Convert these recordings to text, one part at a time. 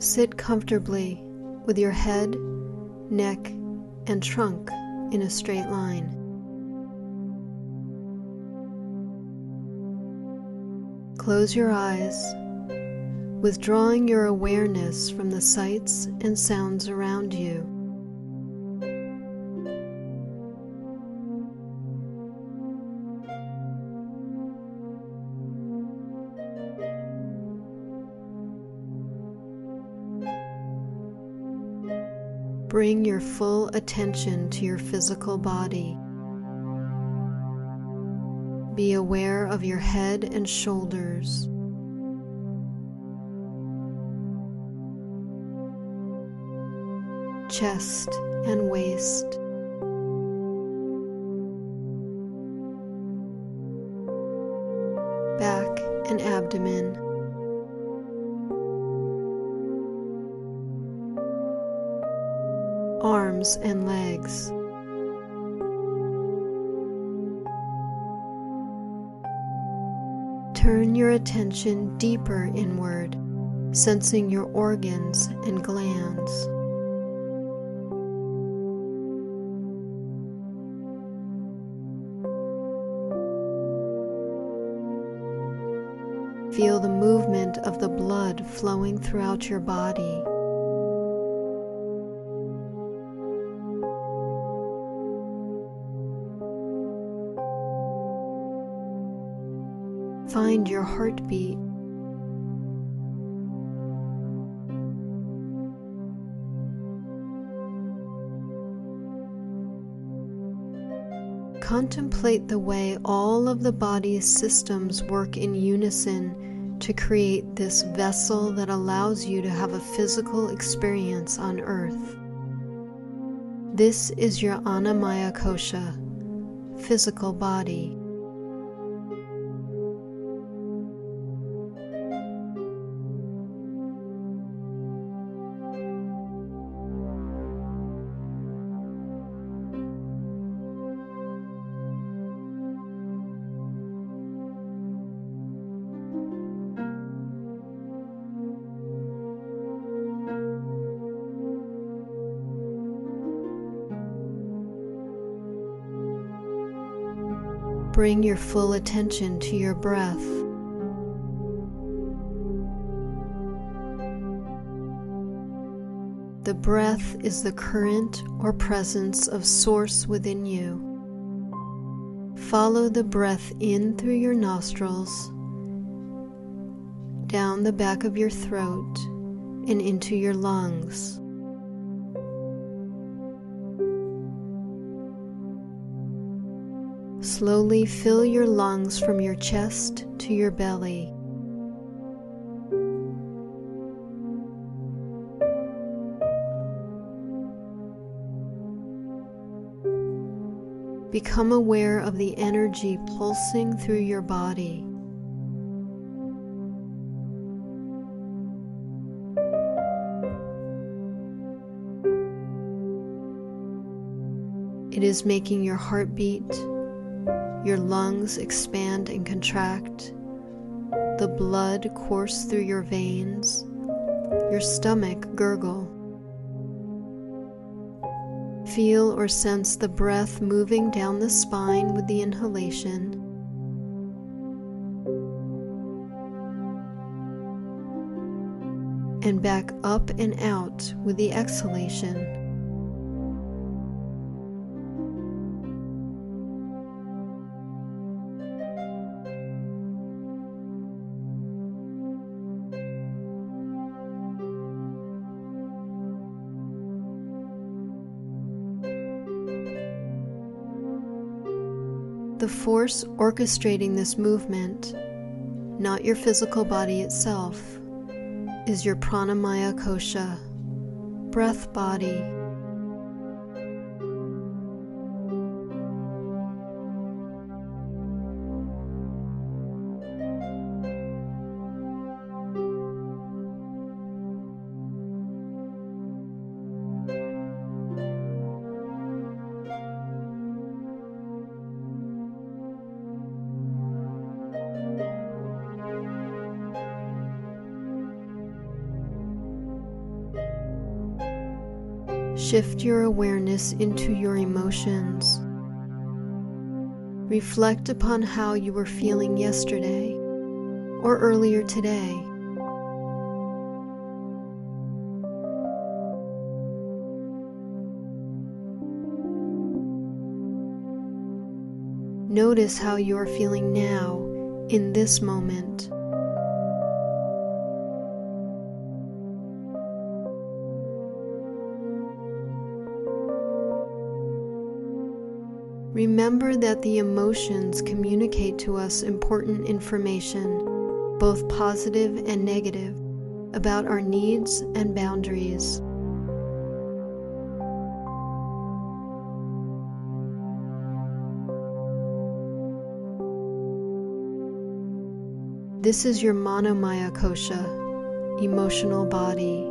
Sit comfortably with your head, neck, and trunk in a straight line. Close your eyes, withdrawing your awareness from the sights and sounds around you. Bring your full attention to your physical body. Be aware of your head and shoulders. Chest and waist. Back and abdomen. Arms and legs. Turn your attention deeper inward, sensing your organs and glands. Feel the movement of the blood flowing throughout your body. Find your heartbeat. Contemplate the way all of the body's systems work in unison to create this vessel that allows you to have a physical experience on earth. This is your Annamaya Kosha, physical body. Bring your full attention to your breath. The breath is the current or presence of Source within you. Follow the breath in through your nostrils, down the back of your throat, and into your lungs. Slowly fill your lungs from your chest to your belly. Become aware of the energy pulsing through your body. It is making your heart beat, your lungs expand and contract, the blood course through your veins, your stomach gurgle. Feel or sense the breath moving down the spine with the inhalation, and back up and out with the exhalation. The force orchestrating this movement, not your physical body itself, is your Pranamaya Kosha, breath body. Shift your awareness into your emotions. Reflect upon how you were feeling yesterday or earlier today. Notice how you are feeling now, in this moment. Remember that the emotions communicate to us important information, both positive and negative, about our needs and boundaries. This is your Manomaya Kosha, emotional body.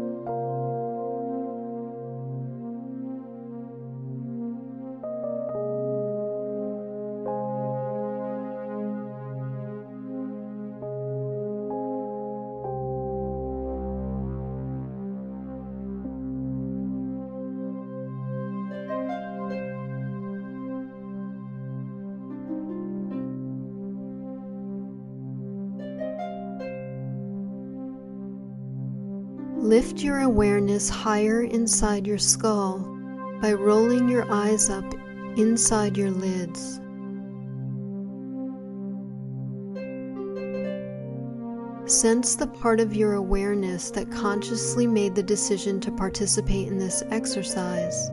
Lift your awareness higher inside your skull by rolling your eyes up inside your lids. Sense the part of your awareness that consciously made the decision to participate in this exercise.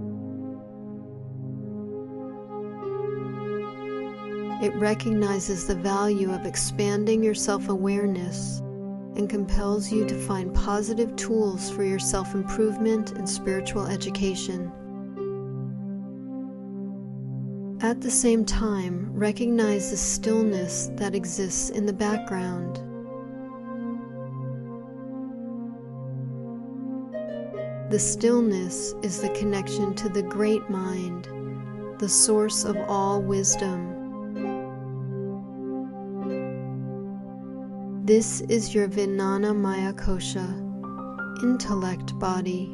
It recognizes the value of expanding your self-awareness and compels you to find positive tools for your self-improvement and spiritual education. At the same time, recognize the stillness that exists in the background. The stillness is the connection to the Great Mind, the source of all wisdom. This is your Vijnana Maya Kosha, intellect body.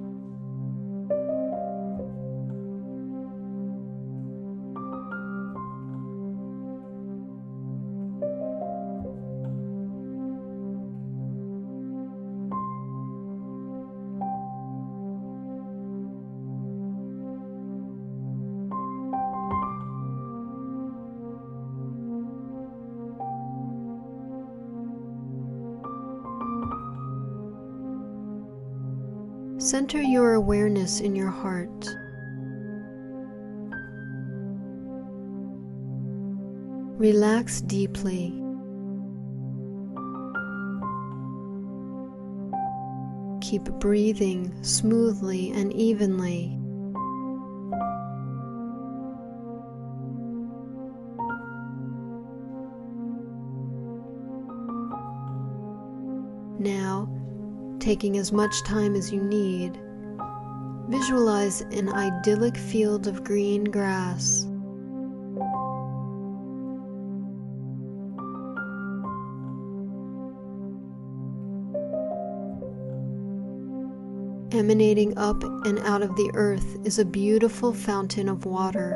Center your awareness in your heart. Relax deeply. Keep breathing smoothly and evenly. Now, taking as much time as you need, visualize an idyllic field of green grass. Emanating up and out of the earth is a beautiful fountain of water.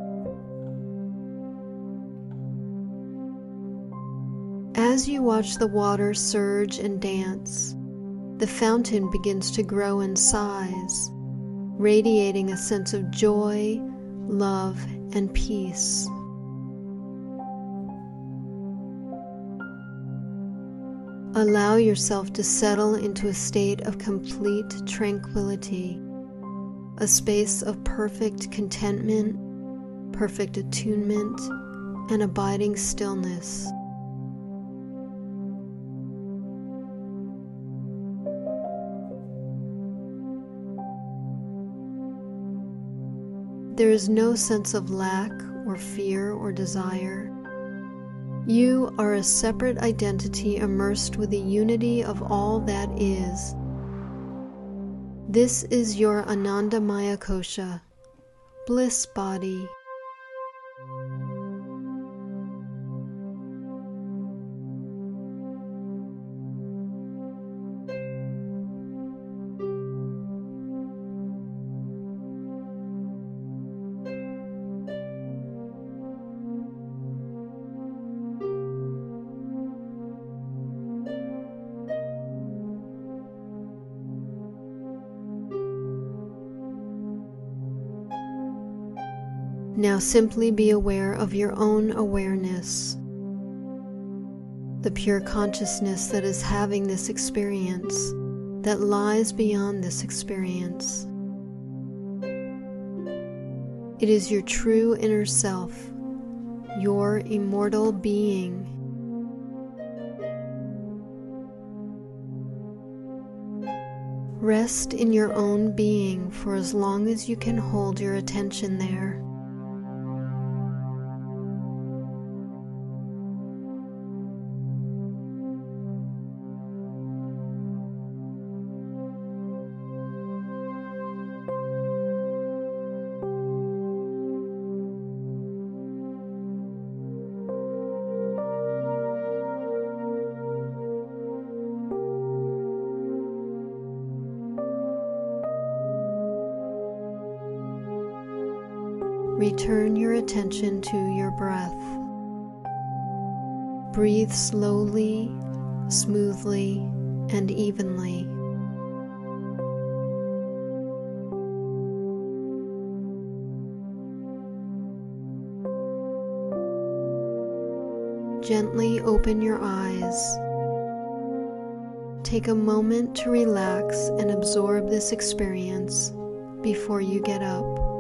As you watch the water surge and dance, the fountain begins to grow in size, radiating a sense of joy, love, and peace. Allow yourself to settle into a state of complete tranquility, a space of perfect contentment, perfect attunement, and abiding stillness. There is no sense of lack or fear or desire. You are a separate identity immersed with the unity of all that is. This is your Anandamaya Kosha, bliss body. Now simply be aware of your own awareness, the pure consciousness that is having this experience, that lies beyond this experience. It is your true inner self, your immortal being. Rest in your own being for as long as you can hold your attention there. Return your attention to your breath. Breathe slowly, smoothly, and evenly. Gently open your eyes. Take a moment to relax and absorb this experience before you get up.